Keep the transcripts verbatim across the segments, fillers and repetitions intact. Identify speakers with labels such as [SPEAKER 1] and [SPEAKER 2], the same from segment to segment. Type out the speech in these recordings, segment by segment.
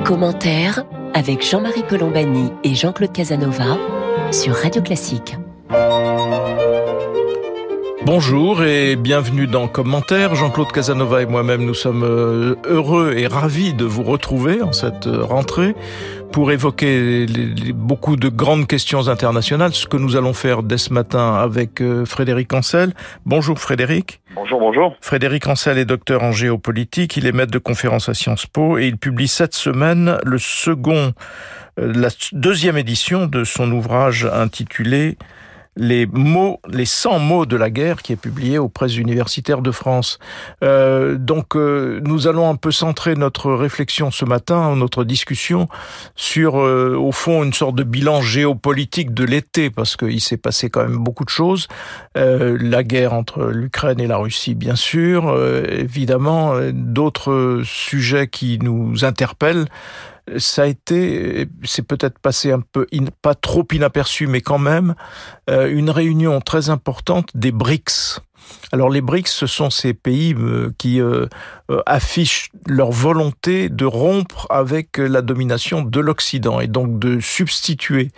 [SPEAKER 1] Commentaire avec Jean-Marie Colombani et Jean-Claude Casanova sur Radio Classique.
[SPEAKER 2] Bonjour et bienvenue dans Commentaire. Jean-Claude Casanova et moi-même, nous sommes heureux et ravis de vous retrouver en cette rentrée pour évoquer les, les, beaucoup de grandes questions internationales, ce que nous allons faire dès ce matin avec euh, Frédéric Ancel. Bonjour Frédéric.
[SPEAKER 3] Bonjour, bonjour.
[SPEAKER 2] Frédéric Ancel est docteur en géopolitique, il est maître de conférences à Sciences Po et il publie cette semaine le second, euh, la deuxième édition de son ouvrage intitulé Les mots, les cent mots de la guerre, qui est publié aux presses universitaires de France. Euh, donc, euh, nous allons un peu centrer notre réflexion ce matin, notre discussion, sur, euh, au fond, une sorte de bilan géopolitique de l'été, parce qu'il s'est passé quand même beaucoup de choses. Euh, la guerre entre l'Ukraine et la Russie, bien sûr, euh, évidemment, euh, d'autres sujets qui nous interpellent. Ça a été, c'est peut-être passé un peu, in, pas trop inaperçu, mais quand même, euh, une réunion très importante des BRICS. Alors les BRICS, ce sont ces pays euh, qui euh, euh, affichent leur volonté de rompre avec la domination de l'Occident et donc de substituer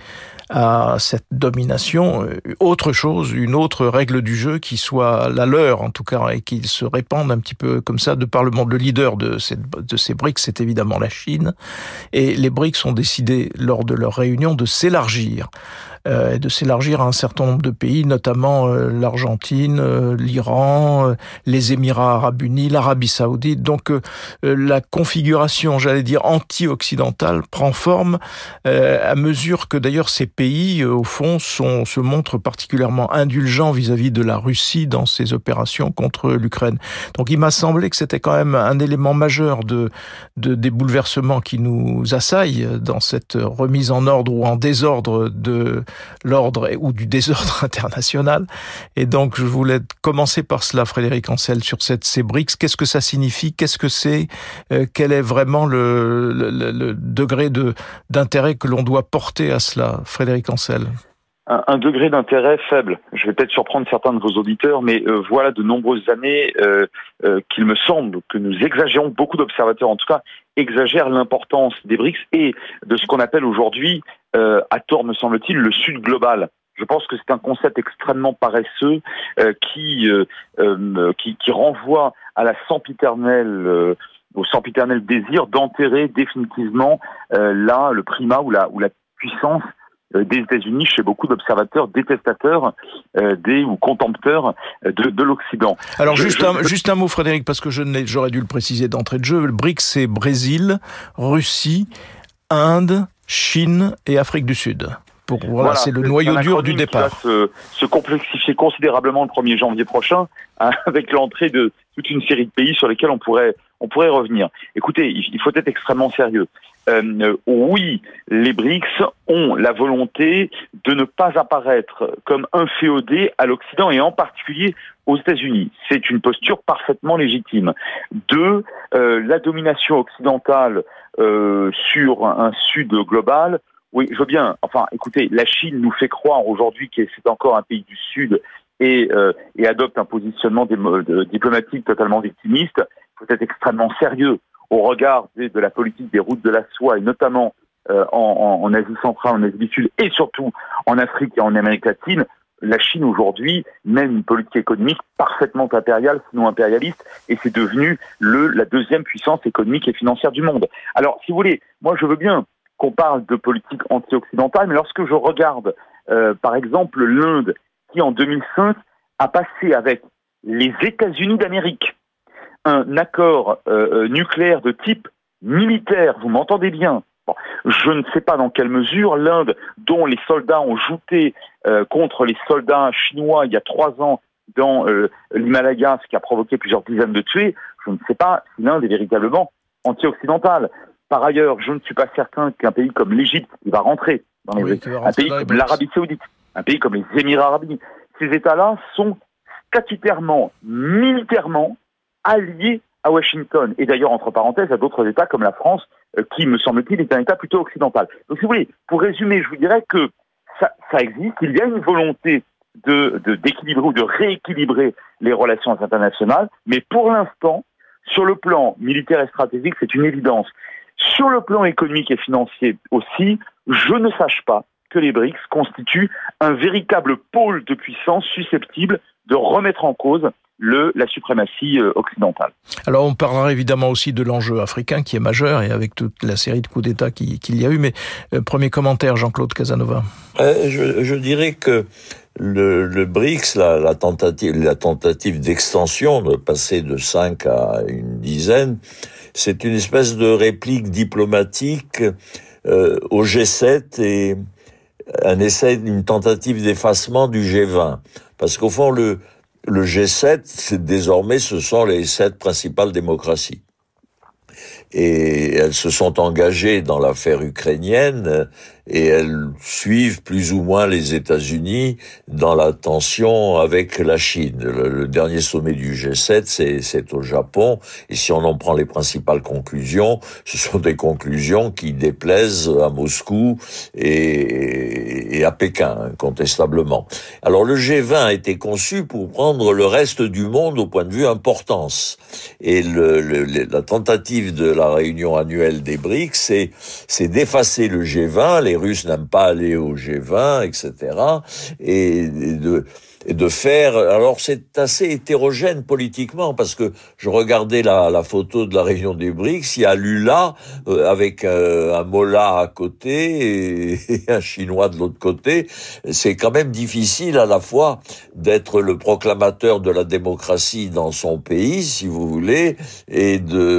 [SPEAKER 2] à cette domination autre chose, une autre règle du jeu qui soit la leur en tout cas et qui se répande un petit peu comme ça de par le monde. Le leader de, cette, de ces BRICS, c'est évidemment la Chine, et les BRICS ont décidé lors de leur réunion de s'élargir. Euh, de s'élargir à un certain nombre de pays, notamment euh, l'Argentine, euh, l'Iran, euh, les Émirats arabes unis, l'Arabie saoudite. Donc euh, la configuration, j'allais dire, anti-occidentale prend forme euh, à mesure que d'ailleurs ces pays, euh, au fond, sont, se montrent particulièrement indulgents vis-à-vis de la Russie dans ses opérations contre l'Ukraine. Donc il m'a semblé que c'était quand même un élément majeur de, de, des bouleversements qui nous assaillent dans cette remise en ordre ou en désordre de l'ordre ou du désordre international. Et donc, je voulais commencer par cela, Frédéric Ancel, sur cette, ces BRICS. Qu'est-ce que ça signifie? Qu'est-ce que c'est? euh, Quel est vraiment le, le, le degré de, d'intérêt que l'on doit porter à cela, Frédéric Ancel?
[SPEAKER 3] Un, un degré d'intérêt faible. Je vais peut-être surprendre certains de vos auditeurs, mais euh, voilà de nombreuses années euh, euh, qu'il me semble que nous exagérons, beaucoup d'observateurs en tout cas, exagèrent l'importance des BRICS et de ce qu'on appelle aujourd'hui, euh, à tort me semble-t-il, le Sud global. Je pense que c'est un concept extrêmement paresseux euh, qui, euh, euh, qui qui renvoie à la sempiternelle euh, au sempiternel désir d'enterrer définitivement euh, là le primat ou la ou la puissance des États-Unis chez beaucoup d'observateurs détestateurs euh, des ou contempteurs de, de l'Occident.
[SPEAKER 2] Alors
[SPEAKER 3] je,
[SPEAKER 2] juste,
[SPEAKER 3] je...
[SPEAKER 2] Un, juste un mot, Frédéric, parce que je n'ai, j'aurais dû le préciser d'entrée de jeu. Le BRICS, c'est Brésil, Russie, Inde, Chine et Afrique du Sud. Pour, voilà, voilà, c'est le c'est noyau dur du départ.
[SPEAKER 3] Qui va se, se complexifier considérablement le premier janvier prochain, hein, avec l'entrée de toute une série de pays sur lesquels on pourrait on pourrait revenir. Écoutez, il faut être extrêmement sérieux. Euh, oui, les BRICS ont la volonté de ne pas apparaître comme inféodés à l'Occident et en particulier aux États-Unis. C'est une posture parfaitement légitime. Deux, euh, la domination occidentale euh, sur un Sud global. Oui, je veux bien. Enfin, écoutez, la Chine nous fait croire aujourd'hui que c'est encore un pays du Sud et, euh, et adopte un positionnement des, de, diplomatique totalement victimiste. Il faut être extrêmement sérieux au regard de, de la politique des routes de la soie, et notamment euh, en, en, en Asie centrale, en Asie du Sud, et surtout en Afrique et en Amérique latine. La Chine aujourd'hui mène une politique économique parfaitement impériale, sinon impérialiste, et c'est devenu le, la deuxième puissance économique et financière du monde. Alors, si vous voulez, moi je veux bien qu'on parle de politique anti-occidentale, mais lorsque je regarde, euh, par exemple, l'Inde, qui en deux mille cinq a passé avec les États-Unis d'Amérique un accord euh, nucléaire de type militaire, vous m'entendez bien, bon, je ne sais pas dans quelle mesure l'Inde, dont les soldats ont jouté euh, contre les soldats chinois il y a trois ans dans euh, l'Himalaya, ce qui a provoqué plusieurs dizaines de tués, je ne sais pas si l'Inde est véritablement anti-occidentale. Par ailleurs, je ne suis pas certain qu'un pays comme l'Égypte, il va rentrer dans les, oui, un pays comme les l'Arabie Saoudite, un pays comme les Émirats arabes unis, ces États-là sont statutairement, militairement alliés à Washington. Et d'ailleurs, entre parenthèses, à d'autres États comme la France, euh, qui, me semble-t-il, est un État plutôt occidental. Donc, si vous voulez, pour résumer, je vous dirais que ça, ça existe, il y a une volonté de, de, d'équilibrer ou de rééquilibrer les relations internationales, mais pour l'instant, sur le plan militaire et stratégique, c'est une évidence. Sur le plan économique et financier aussi, je ne sache pas que les BRICS constituent un véritable pôle de puissance susceptible de remettre en cause le, la suprématie euh, occidentale.
[SPEAKER 2] Alors on parlera évidemment aussi de l'enjeu africain qui est majeur et avec toute la série de coups d'État qui, qu'il y a eu, mais euh, premier commentaire, Jean-Claude Casanova.
[SPEAKER 4] Euh, je, je dirais que le, le BRICS, la, la tentative, la tentative d'extension, de passer de cinq à une dizaine, c'est une espèce de réplique diplomatique euh, au G sept et un essai, une tentative d'effacement du G vingt. Parce qu'au fond, le, le G sept, c'est, désormais, ce sont les sept principales démocraties. Et elles se sont engagées dans l'affaire ukrainienne et elles suivent plus ou moins les États-Unis dans la tension avec la Chine. Le, le dernier sommet du G sept, c'est, c'est au Japon. Et si on en prend les principales conclusions, ce sont des conclusions qui déplaisent à Moscou et, et à Pékin, incontestablement. Alors le G vingt a été conçu pour prendre le reste du monde au point de vue importance. Et le, le, la tentative de la réunion annuelle des BRICS, c'est, c'est d'effacer le G vingt. Les Russes n'aiment pas aller au G vingt, et cetera. Et de, et de faire... Alors c'est assez hétérogène politiquement, parce que je regardais la, la photo de la réunion des BRICS, il y a Lula euh, avec euh, un Molla à côté et, et un Chinois de l'autre côté. C'est quand même difficile à la fois d'être le proclamateur de la démocratie dans son pays, si vous voulez, et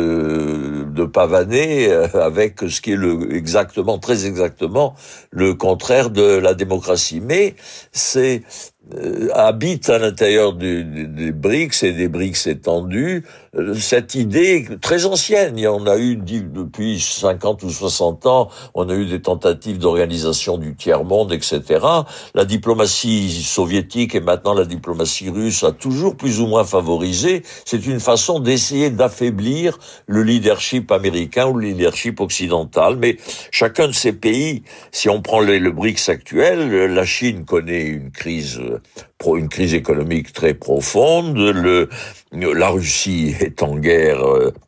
[SPEAKER 4] de, de pavaner avec ce qui est le, exactement, très exactement, le contraire de la démocratie. Mais c'est... Euh, habite à l'intérieur du, du, des BRICS et des BRICS étendus euh, cette idée très ancienne. Il y en a eu depuis cinquante ou soixante ans, on a eu des tentatives d'organisation du tiers-monde, et cetera. La diplomatie soviétique et maintenant la diplomatie russe a toujours plus ou moins favorisé. C'est une façon d'essayer d'affaiblir le leadership américain ou le leadership occidental. Mais chacun de ces pays, si on prend le, le BRICS actuel, la Chine connaît une crise une crise économique très profonde, le, la Russie est en guerre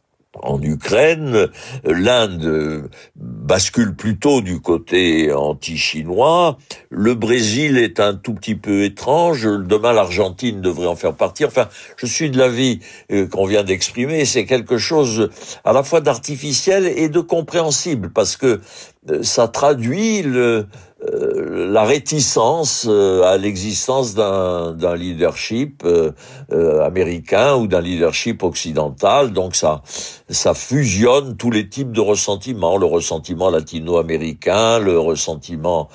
[SPEAKER 4] en Ukraine, l'Inde bascule plutôt du côté anti-chinois, le Brésil est un tout petit peu étrange, demain l'Argentine devrait en faire partie. Enfin, je suis de l'avis qu'on vient d'exprimer, c'est quelque chose à la fois d'artificiel et de compréhensible, parce que ça traduit le Euh, la réticence euh, à l'existence d'un, d'un leadership euh, euh, américain ou d'un leadership occidental. Donc ça, ça fusionne tous les types de ressentiments, le ressentiment latino-américain, le ressentiment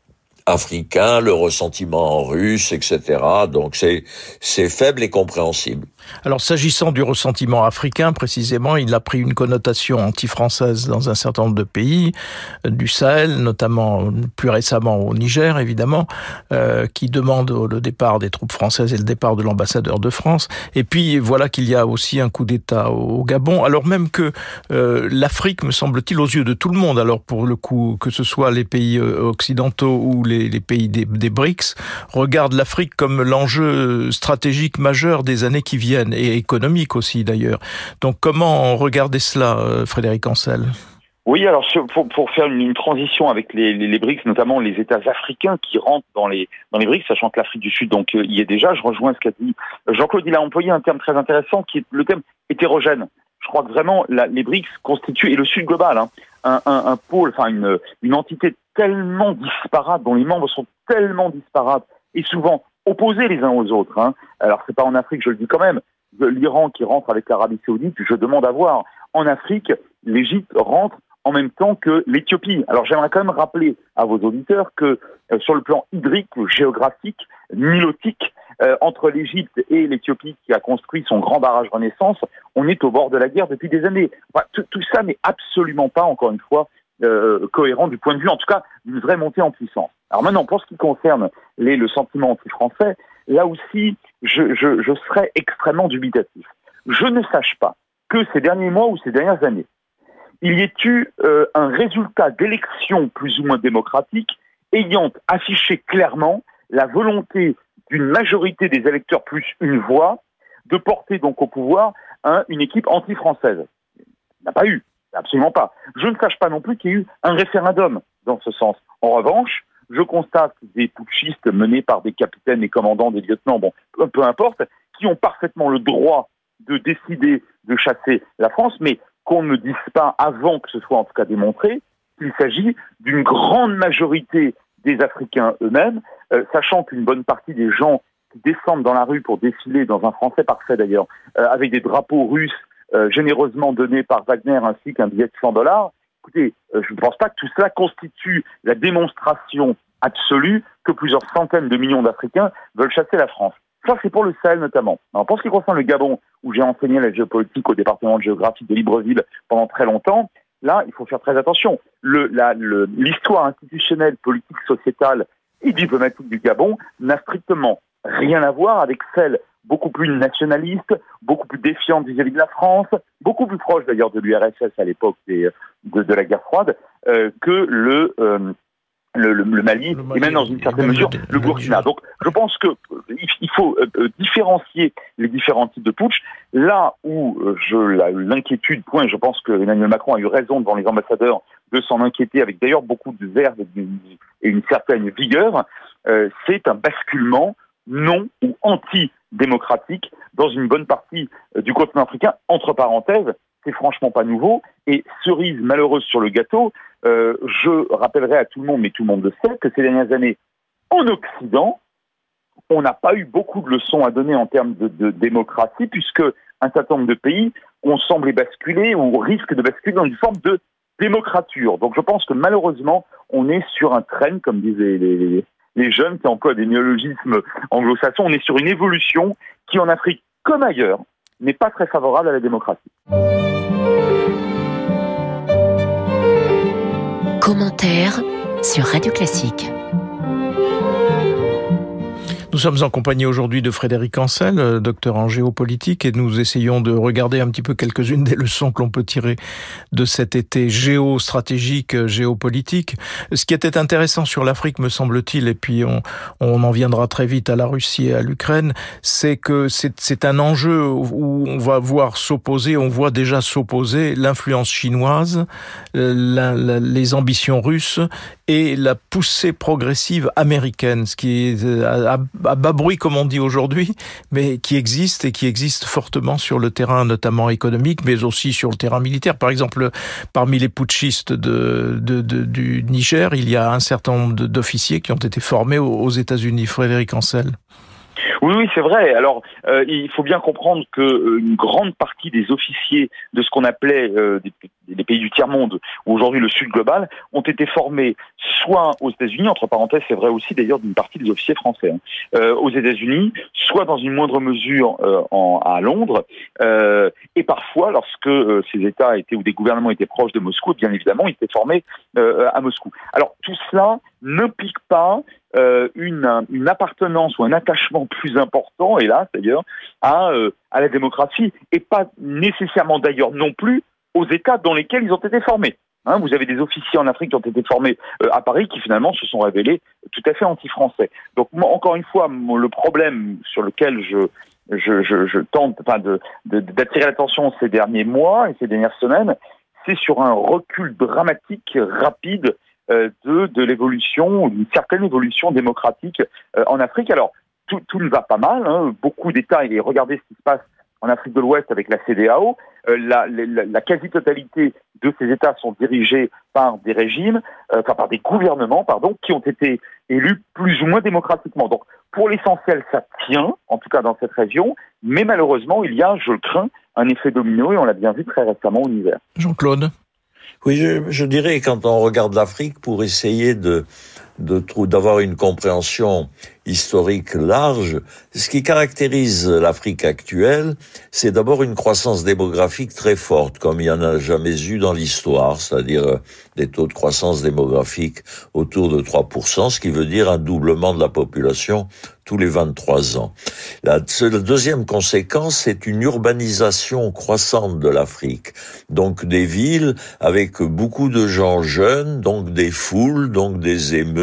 [SPEAKER 4] africain, le ressentiment russe, et cetera. Donc c'est, c'est faible et compréhensible.
[SPEAKER 2] Alors, s'agissant du ressentiment africain, précisément, il a pris une connotation anti-française dans un certain nombre de pays, euh, du Sahel, notamment plus récemment au Niger, évidemment, euh, qui demande le départ des troupes françaises et le départ de l'ambassadeur de France. Et puis, voilà qu'il y a aussi un coup d'État au Gabon, alors même que euh, l'Afrique, me semble-t-il, aux yeux de tout le monde, alors pour le coup, que ce soit les pays occidentaux ou les, les pays des, des BRICS, regarde l'Afrique comme l'enjeu stratégique majeur des années qui viennent, et économique aussi d'ailleurs. Donc comment regarder cela, Frédéric Ancel ?
[SPEAKER 3] Oui, alors pour, pour faire une, une transition avec les, les, les BRICS, notamment les États africains qui rentrent dans les dans les BRICS, sachant que l'Afrique du Sud donc y est déjà, je rejoins ce qu'a dit Jean-Claude. Il a employé un terme très intéressant qui est le terme hétérogène. Je crois que vraiment la, les BRICS constituent, et le Sud global, hein, un, un, un pôle, enfin une, une entité tellement disparate, dont les membres sont tellement disparates et souvent opposés les uns aux autres. Hein. Alors c'est pas en Afrique, je le dis quand même. L'Iran qui rentre avec l'Arabie Saoudite, je demande à voir. En Afrique, l'Égypte rentre en même temps que l'Éthiopie. Alors j'aimerais quand même rappeler à vos auditeurs que euh, sur le plan hydrique, géographique, nilotique, euh, entre l'Égypte et l'Éthiopie qui a construit son grand barrage Renaissance, on est au bord de la guerre depuis des années. Enfin, tout, tout ça n'est absolument pas, encore une fois, euh, cohérent du point de vue, en tout cas, d'une vraie montée en puissance. Alors maintenant, pour ce qui concerne les, le sentiment anti-français, là aussi, je, je, je serais extrêmement dubitatif. Je ne sache pas que ces derniers mois ou ces dernières années, il y ait eu euh, un résultat d'élection plus ou moins démocratique ayant affiché clairement la volonté d'une majorité des électeurs plus une voix de porter donc au pouvoir hein, une équipe anti-française. Il n'y a pas eu. Absolument pas. Je ne sache pas non plus qu'il y ait eu un référendum dans ce sens. En revanche, je constate des putschistes menés par des capitaines, des commandants, des lieutenants, bon, peu, peu importe, qui ont parfaitement le droit de décider de chasser la France, mais qu'on ne me dise pas, avant que ce soit en tout cas démontré, qu'il s'agit d'une grande majorité des Africains eux-mêmes, euh, sachant qu'une bonne partie des gens qui descendent dans la rue pour défiler, dans un français parfait d'ailleurs, euh, avec des drapeaux russes euh, généreusement donnés par Wagner ainsi qu'un billet de cent dollars, écoutez, euh, je ne pense pas que tout cela constitue la démonstration absolue que plusieurs centaines de millions d'Africains veulent chasser la France. Ça, c'est pour le Sahel notamment. Alors, pour ce qui concerne le Gabon, où j'ai enseigné la géopolitique au département de géographie de Libreville pendant très longtemps, là, il faut faire très attention. Le, la, le, l'histoire institutionnelle, politique, sociétale et diplomatique du Gabon n'a strictement rien à voir avec celle beaucoup plus nationaliste, beaucoup plus défiante vis-à-vis de la France, beaucoup plus proche d'ailleurs de l'U R S S à l'époque des, de, de la guerre froide, euh, que le... Euh, Le, le, le, Mali, le Mali et même dans une certaine mesure le, le Burkina. Donc je pense que il faut euh, différencier les différents types de putsch. Là où euh, je la, l'inquiétude point, je pense que Emmanuel Macron a eu raison devant les ambassadeurs de s'en inquiéter, avec d'ailleurs beaucoup de verve et, et une certaine vigueur, euh, c'est un basculement non ou anti-démocratique dans une bonne partie euh, du continent africain, entre parenthèses. C'est franchement pas nouveau. Et cerise malheureuse sur le gâteau, euh, je rappellerai à tout le monde, mais tout le monde le sait, que ces dernières années, en Occident, on n'a pas eu beaucoup de leçons à donner en termes de, de démocratie, puisque un certain nombre de pays ont semblé basculer ou risquent de basculer dans une forme de démocrature. Donc je pense que malheureusement, on est sur un train, comme disaient les, les, les jeunes qui emploient des néologismes anglo-saxons, on est sur une évolution qui, en Afrique comme ailleurs, n'est pas très favorable à la démocratie.
[SPEAKER 1] Commentaire sur Radio Classique.
[SPEAKER 2] Nous sommes en compagnie aujourd'hui de Frédéric Ancel, docteur en géopolitique, et nous essayons de regarder un petit peu quelques-unes des leçons que l'on peut tirer de cet été géostratégique, géopolitique. Ce qui était intéressant sur l'Afrique, me semble-t-il, et puis on, on en viendra très vite à la Russie et à l'Ukraine, c'est que c'est, c'est un enjeu où on va voir s'opposer, on voit déjà s'opposer l'influence chinoise, la, la, les ambitions russes et la poussée progressive américaine, ce qui est à, à bas bruit comme on dit aujourd'hui, mais qui existe et qui existe fortement sur le terrain notamment économique, mais aussi sur le terrain militaire. Par exemple, parmi les putschistes de, de, de, du Niger, il y a un certain nombre d'officiers qui ont été formés aux, aux États-Unis. Frédéric Ancel.
[SPEAKER 3] Oui, oui, c'est vrai. Alors, euh, il faut bien comprendre que euh, une grande partie des officiers de ce qu'on appelait euh, des, des pays du tiers-monde, ou aujourd'hui le Sud global, ont été formés soit aux États-Unis, entre parenthèses, c'est vrai aussi d'ailleurs d'une partie des officiers français, hein, euh, aux États-Unis, soit dans une moindre mesure euh, en, à Londres, euh, et parfois lorsque euh, ces États étaient ou des gouvernements étaient proches de Moscou, bien évidemment, ils étaient formés euh, à Moscou. Alors, tout cela n'implique pas Euh, une, une appartenance ou un attachement plus important, hélas d'ailleurs, à, euh, à la démocratie, et pas nécessairement d'ailleurs non plus aux États dans lesquels ils ont été formés. Hein, vous avez des officiers en Afrique qui ont été formés euh, à Paris qui finalement se sont révélés tout à fait anti-français. Donc moi, encore une fois, mon, le problème sur lequel je, je, je, je tente enfin, de, de, d'attirer l'attention ces derniers mois et ces dernières semaines, c'est sur un recul dramatique, rapide, De, de l'évolution, d'une certaine évolution démocratique euh, en Afrique. Alors, tout, tout ne va pas mal, hein. Beaucoup d'États, et regardez ce qui se passe en Afrique de l'Ouest avec la C D A O, euh, la, la, la quasi-totalité de ces États sont dirigés par des régimes, euh, enfin par des gouvernements, pardon, qui ont été élus plus ou moins démocratiquement. Donc, pour l'essentiel, ça tient, en tout cas dans cette région, mais malheureusement, il y a, je le crains, un effet domino, et on l'a bien vu très récemment au Niger.
[SPEAKER 2] Jean-Claude ?
[SPEAKER 4] Oui, je, je dirais, quand on regarde l'Afrique, pour essayer de, de, d'avoir une compréhension historique large, ce qui caractérise l'Afrique actuelle, c'est d'abord une croissance démographique très forte, comme il n'y en a jamais eu dans l'histoire, c'est-à-dire des taux de croissance démographique autour de trois pour cent, ce qui veut dire un doublement de la population tous les vingt-trois ans. La, la deuxième conséquence, c'est une urbanisation croissante de l'Afrique. Donc des villes avec beaucoup de gens jeunes, donc des foules, donc des émeutes,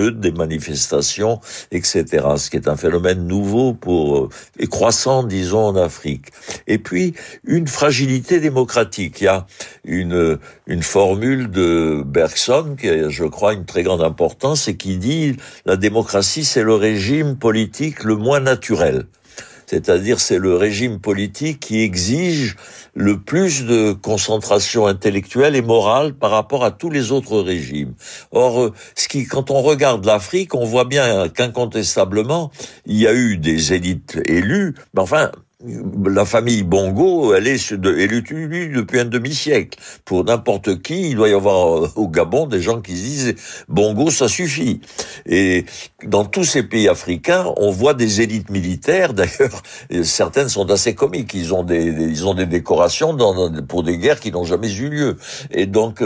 [SPEAKER 4] émeutes, des manifestations, et cetera. Ce qui est un phénomène nouveau pour, et croissant, disons, en Afrique. Et puis, une fragilité démocratique. Il y a une, une formule de Bergson, qui a, je crois, une très grande importance, et qui dit, la démocratie, c'est le régime politique le moins naturel. C'est-à-dire, c'est le régime politique qui exige le plus de concentration intellectuelle et morale par rapport à tous les autres régimes. Or, ce qui, quand on regarde l'Afrique, on voit bien qu'incontestablement, il y a eu des élites élues, mais enfin, la famille Bongo, elle est élue depuis un demi-siècle. Pour n'importe qui, il doit y avoir au Gabon des gens qui se disent Bongo, ça suffit. Et dans tous ces pays africains, on voit des élites militaires. D'ailleurs, certaines sont assez comiques. Ils ont des, des ils ont des décorations dans, pour des guerres qui n'ont jamais eu lieu. Et donc,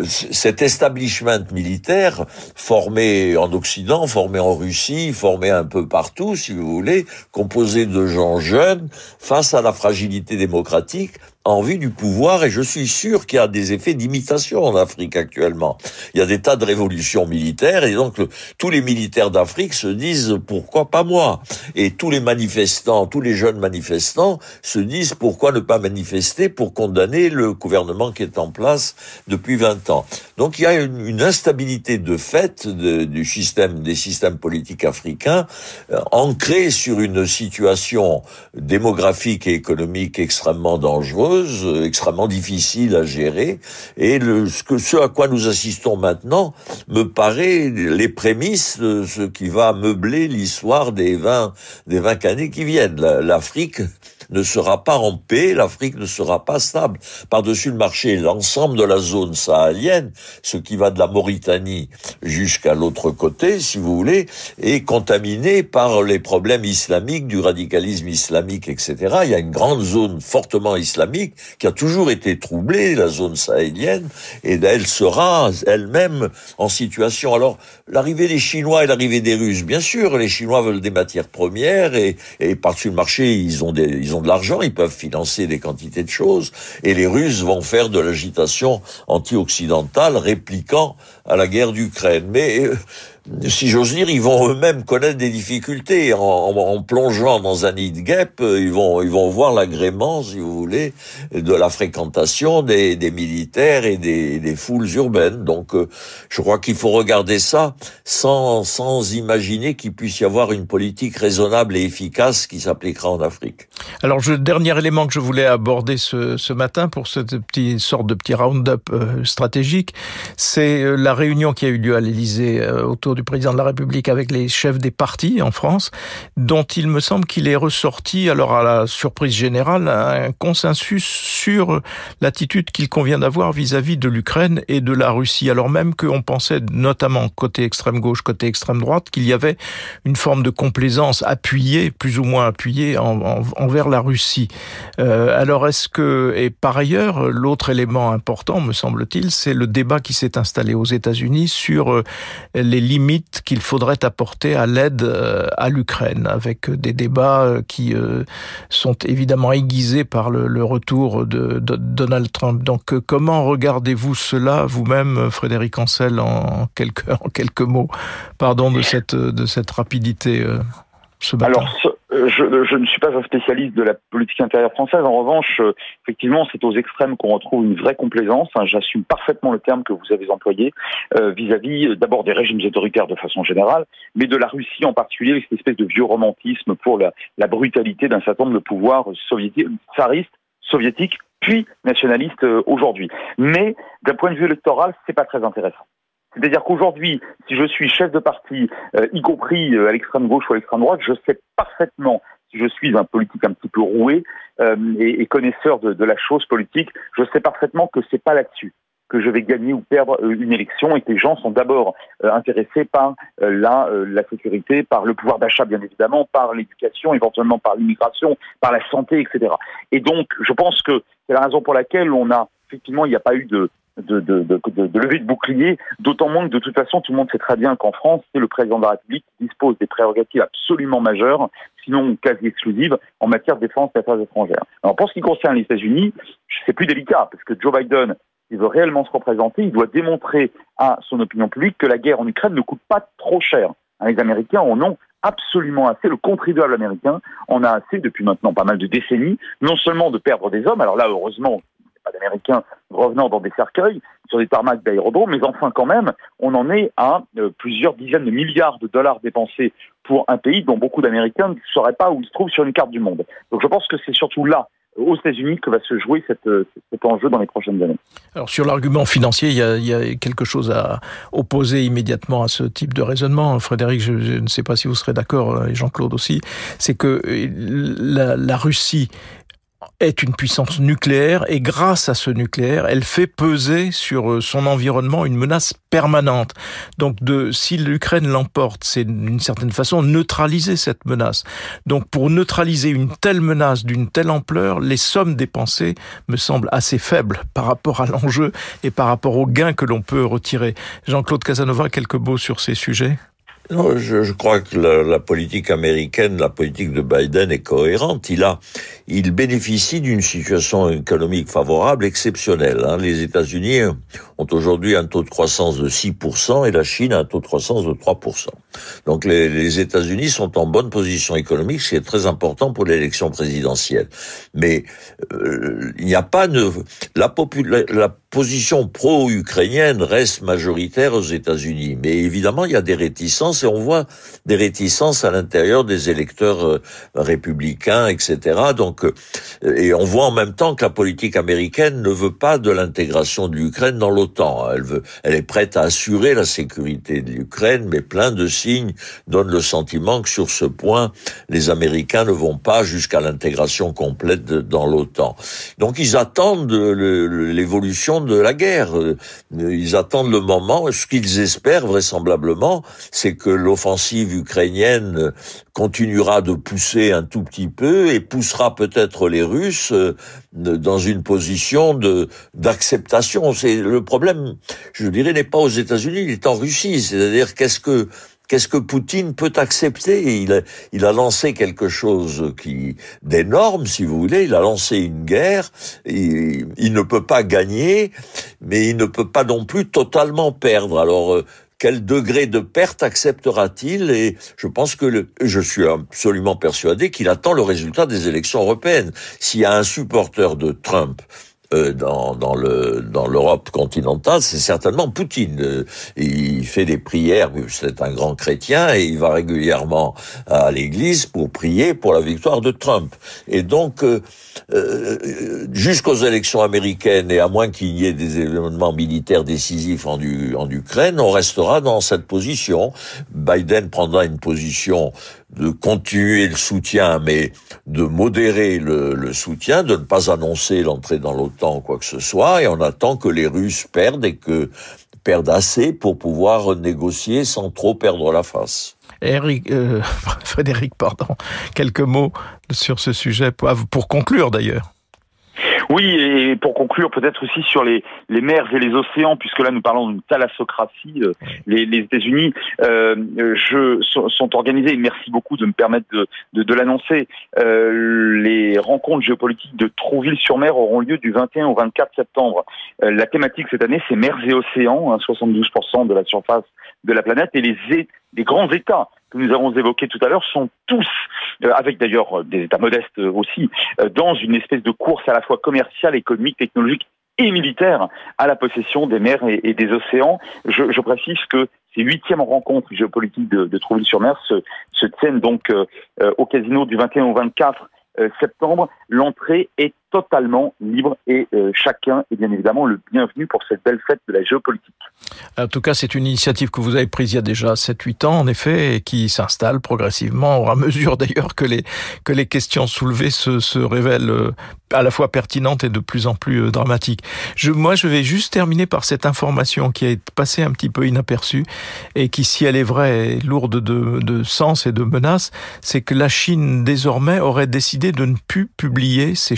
[SPEAKER 4] cet establishment militaire formé en Occident, formé en Russie, formé un peu partout, si vous voulez, composé de gens jeunes, face à la fragilité démocratique, en vue du pouvoir, et je suis sûr qu'il y a des effets d'imitation en Afrique actuellement. Il y a des tas de révolutions militaires, et donc le, tous les militaires d'Afrique se disent « pourquoi pas moi ?» Et tous les manifestants, tous les jeunes manifestants se disent « pourquoi ne pas manifester pour condamner le gouvernement qui est en place depuis vingt ans ?» Donc il y a une, une instabilité de fait de, du système, des systèmes politiques africains, euh, ancrée sur une situation démographique et économique extrêmement dangereuse, extrêmement difficile à gérer, et le, ce, que, ce à quoi nous assistons maintenant me paraît les prémices de ce qui va meubler l'histoire des vingt, des vingt années qui viennent. La, L'Afrique ne sera pas en paix, l'Afrique ne sera pas stable. Par-dessus le marché, l'ensemble de la zone sahélienne, ce qui va de la Mauritanie jusqu'à l'autre côté, si vous voulez, est contaminé par les problèmes islamiques, du radicalisme islamique, et cetera. Il y a une grande zone fortement islamique qui a toujours été troublée, la zone sahélienne, et elle sera elle-même en situation. Alors, l'arrivée des Chinois et l'arrivée des Russes, bien sûr, les Chinois veulent des matières premières, et, et par-dessus le marché, ils ont des, ils ont de l'argent, ils peuvent financer des quantités de choses, et les Russes vont faire de l'agitation anti-occidentale, répliquant à la guerre d'Ukraine. Mais euh, si j'ose dire, ils vont eux-mêmes connaître des difficultés. En, en, en plongeant dans un nid de guêpe, ils vont, ils vont voir l'agrément, si vous voulez, de la fréquentation des, des militaires et des, des foules urbaines. Donc, euh, je crois qu'il faut regarder ça sans, sans imaginer qu'il puisse y avoir une politique raisonnable et efficace qui s'appliquera en Afrique.
[SPEAKER 2] Alors, le dernier élément que je voulais aborder ce, ce matin pour cette petite sorte de petit round-up euh, stratégique, c'est euh, la réunion qui a eu lieu à l'Élysée euh, autour du président de la République avec les chefs des partis en France, dont il me semble qu'il est ressorti, alors à la surprise générale, un consensus sur l'attitude qu'il convient d'avoir vis-à-vis de l'Ukraine et de la Russie, alors même qu'on pensait, notamment côté extrême gauche, côté extrême droite, qu'il y avait une forme de complaisance appuyée, plus ou moins appuyée, en, en, envers la Russie. Euh, alors est-ce que, et par ailleurs, l'autre élément important, me semble-t-il, c'est le débat qui s'est installé aux États-Unis sur euh, les limites qu'il faudrait apporter à l'aide euh, à l'Ukraine, avec des débats euh, qui euh, sont évidemment aiguisés par le, le retour de, de Donald Trump. Donc euh, comment regardez-vous cela vous-même, Frédéric Ancel, en quelques, en quelques mots, pardon de cette, de cette rapidité euh, ce matin?
[SPEAKER 3] Alors, je, je ne suis pas un spécialiste de la politique intérieure française. En revanche, euh, effectivement, c'est aux extrêmes qu'on retrouve une vraie complaisance. Hein, j'assume parfaitement le terme que vous avez employé euh, vis-à-vis euh, d'abord des régimes autoritaires de façon générale, mais de la Russie en particulier, avec cette espèce de vieux romantisme pour la, la brutalité d'un certain nombre de pouvoirs soviétiques, tsaristes, soviétiques, puis nationalistes euh, aujourd'hui. Mais d'un point de vue électoral, c'est pas très intéressant. C'est-à-dire qu'aujourd'hui, si je suis chef de parti, euh, y compris euh, à l'extrême gauche ou à l'extrême droite, je sais parfaitement, si je suis un politique un petit peu roué euh, et, et connaisseur de, de la chose politique, je sais parfaitement que c'est pas là-dessus que je vais gagner ou perdre euh, une élection, et que les gens sont d'abord euh, intéressés par euh, la, euh, la sécurité, par le pouvoir d'achat bien évidemment, par l'éducation, éventuellement par l'immigration, par la santé, et cetera. Et donc, je pense que c'est la raison pour laquelle on a, effectivement, il n'y a pas eu de De, de, de, de, de levée de bouclier, d'autant moins que de toute façon tout le monde sait très bien qu'en France, c'est le président de la République qui dispose des prérogatives absolument majeures, sinon quasi exclusives, en matière de défense et d'affaires étrangères. Alors pour ce qui concerne les États-Unis, c'est plus délicat, parce que Joe Biden s'il veut réellement se représenter, il doit démontrer à son opinion publique que la guerre en Ukraine ne coûte pas trop cher. Les Américains en ont absolument assez, le contribuable américain en a assez depuis maintenant pas mal de décennies, non seulement de perdre des hommes, alors là heureusement, pas d'Américains revenant dans des cercueils, sur des tarmacs d'aérodromes, mais enfin quand même, on en est à euh, plusieurs dizaines de milliards de dollars dépensés pour un pays dont beaucoup d'Américains ne sauraient pas où il se trouve sur une carte du monde. Donc je pense que c'est surtout là, aux États-Unis, que va se jouer cette, cet enjeu dans les prochaines années.
[SPEAKER 2] Alors sur l'argument financier, il y a, il y a quelque chose à opposer immédiatement à ce type de raisonnement. Frédéric, je, je ne sais pas si vous serez d'accord, et Jean-Claude aussi, c'est que la, la Russie est une puissance nucléaire et grâce à ce nucléaire, elle fait peser sur son environnement une menace permanente. Donc de, si l'Ukraine l'emporte, c'est d'une certaine façon neutraliser cette menace. Donc pour neutraliser une telle menace d'une telle ampleur, les sommes dépensées me semblent assez faibles par rapport à l'enjeu et par rapport aux gains que l'on peut retirer. Jean-Claude Casanova, quelques mots sur ces sujets ?
[SPEAKER 4] Non, je, je crois que la, la politique américaine, la politique de Biden est cohérente. Il a, il bénéficie d'une situation économique favorable exceptionnelle. Hein. Les États-Unis ont aujourd'hui un taux de croissance de six pour cent et la Chine a un taux de croissance de trois pour cent. Donc les, les États-Unis sont en bonne position économique, ce qui est très important pour l'élection présidentielle. Mais euh, il n'y a pas de la, popula- la position pro-ukrainienne reste majoritaire aux États-Unis. Mais évidemment, il y a des réticences. Et on voit des réticences à l'intérieur des électeurs euh, républicains, et cetera. Donc, euh, et on voit en même temps que la politique américaine ne veut pas de l'intégration de l'Ukraine dans l'OTAN. Elle veut, elle est prête à assurer la sécurité de l'Ukraine, mais plein de signes donnent le sentiment que sur ce point, les Américains ne vont pas jusqu'à l'intégration complète de, dans l'OTAN. Donc, ils attendent le, l'évolution de la guerre. Ils attendent le moment. Ce qu'ils espèrent vraisemblablement, c'est que l'offensive ukrainienne continuera de pousser un tout petit peu et poussera peut-être les Russes dans une position de d'acceptation. C'est le problème, je dirais, n'est pas aux États-Unis, il est en Russie. C'est-à-dire qu'est-ce que Qu'est-ce que Poutine peut accepter ? Il a, il a lancé quelque chose qui d'énorme, si vous voulez. Il a lancé une guerre. Il, il ne peut pas gagner, mais il ne peut pas non plus totalement perdre. Alors, quel degré de perte acceptera-t-il ? Et je pense que le, je suis absolument persuadé qu'il attend le résultat des élections européennes. S'il y a un supporter de Trump Euh, dans, dans le dans l'Europe continentale, c'est certainement Poutine. Euh, il fait des prières, c'est un grand chrétien, et il va régulièrement à l'église pour prier pour la victoire de Trump. Et donc, euh, euh, jusqu'aux élections américaines, et à moins qu'il y ait des événements militaires décisifs en, du, en Ukraine, on restera dans cette position. Biden prendra une position de continuer le soutien, mais de modérer le, le soutien, de ne pas annoncer l'entrée dans l'OTAN ou quoi que ce soit, et on attend que les Russes perdent et que perdent assez pour pouvoir négocier sans trop perdre la face.
[SPEAKER 2] Eric, euh, Frédéric, pardon, quelques mots sur ce sujet pour, pour conclure d'ailleurs.
[SPEAKER 3] Oui, et pour conclure, peut-être aussi sur les, les mers et les océans, puisque là nous parlons d'une thalassocratie. Euh, les, les États-Unis euh, je, sont, sont organisés, et merci beaucoup de me permettre de, de, de l'annoncer, euh, les rencontres géopolitiques de Trouville-sur-Mer auront lieu du vingt et un au vingt-quatre septembre. Euh, la thématique cette année, c'est mers et océans, hein, soixante-douze pour cent de la surface de la planète, et les, les grands États que nous avons évoqués tout à l'heure sont tous, euh, avec d'ailleurs des États modestes aussi, euh, dans une espèce de course à la fois commerciale, économique, technologique et militaire à la possession des mers et, et des océans. Je, je précise que ces huitièmes rencontres géopolitiques de, de Trouville-sur-Mer se, se tiennent donc euh, euh, au casino du vingt et un au vingt-quatre septembre. L'entrée est totalement libre et euh, chacun est bien évidemment le bienvenu pour cette belle fête de la géopolitique.
[SPEAKER 2] En tout cas, c'est une initiative que vous avez prise il y a déjà sept huit ans, en effet, et qui s'installe progressivement, au fur et à mesure d'ailleurs que les, que les questions soulevées se, se révèlent à la fois pertinentes et de plus en plus dramatiques. Je, moi, je vais juste terminer par cette information qui est passée un petit peu inaperçue et qui, si elle est vraie, est lourde de, de sens et de menaces, c'est que la Chine, désormais, aurait décidé de ne plus publier ces chiffres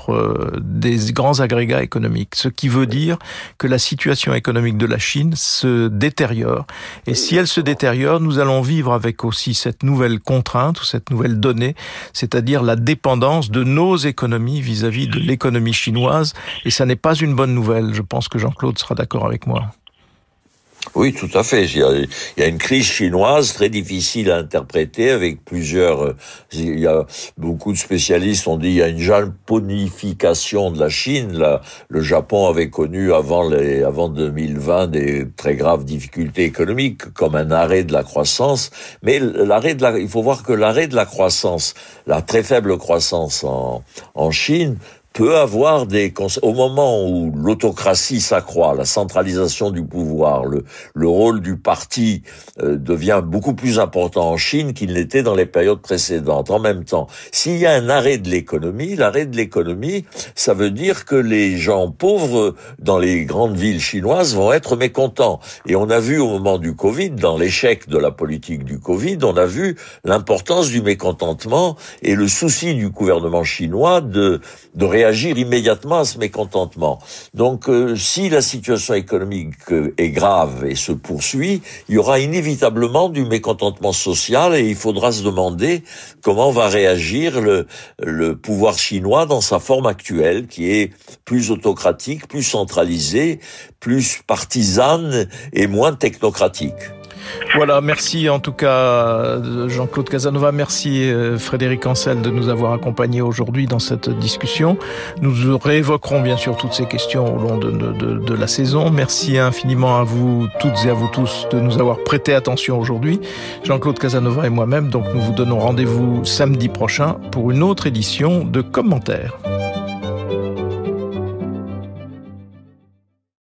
[SPEAKER 2] contre euh, des grands agrégats économiques. Ce qui veut dire que la situation économique de la Chine se détériore. Et si elle se détériore, nous allons vivre avec aussi cette nouvelle contrainte ou cette nouvelle donnée, c'est-à-dire la dépendance de nos économies vis-à-vis de l'économie chinoise. Et ça n'est pas une bonne nouvelle. Je pense que Jean-Claude sera d'accord avec moi.
[SPEAKER 4] Oui, tout à fait. Il y, a, il y a une crise chinoise très difficile à interpréter avec plusieurs... Il y a beaucoup de spécialistes ont dit qu'il y a une japonification de la Chine. Là, le Japon avait connu avant, les, avant deux mille vingt des très graves difficultés économiques, comme un arrêt de la croissance. Mais l'arrêt de la, il faut voir que l'arrêt de la croissance, la très faible croissance en, en Chine, peut avoir des au moment où l'autocratie s'accroît, la centralisation du pouvoir, le, le rôle du parti euh, devient beaucoup plus important en Chine qu'il n'était dans les périodes précédentes. En même temps, s'il y a un arrêt de l'économie, l'arrêt de l'économie, ça veut dire que les gens pauvres dans les grandes villes chinoises vont être mécontents. Et on a vu au moment du Covid, dans l'échec de la politique du Covid, on a vu l'importance du mécontentement et le souci du gouvernement chinois de de réagir immédiatement à ce mécontentement. Donc, euh, si la situation économique euh, est grave et se poursuit, il y aura inévitablement du mécontentement social et il faudra se demander comment va réagir le, le pouvoir chinois dans sa forme actuelle, qui est plus autocratique, plus centralisée, plus partisane et moins technocratique.
[SPEAKER 2] Voilà, merci en tout cas Jean-Claude Casanova, merci Frédéric Ancel de nous avoir accompagnés aujourd'hui dans cette discussion. Nous réévoquerons bien sûr toutes ces questions au long de, de, de, de la saison. Merci infiniment à vous toutes et à vous tous de nous avoir prêté attention aujourd'hui. Jean-Claude Casanova et moi-même, donc nous vous donnons rendez-vous samedi prochain pour une autre édition de Commentaires.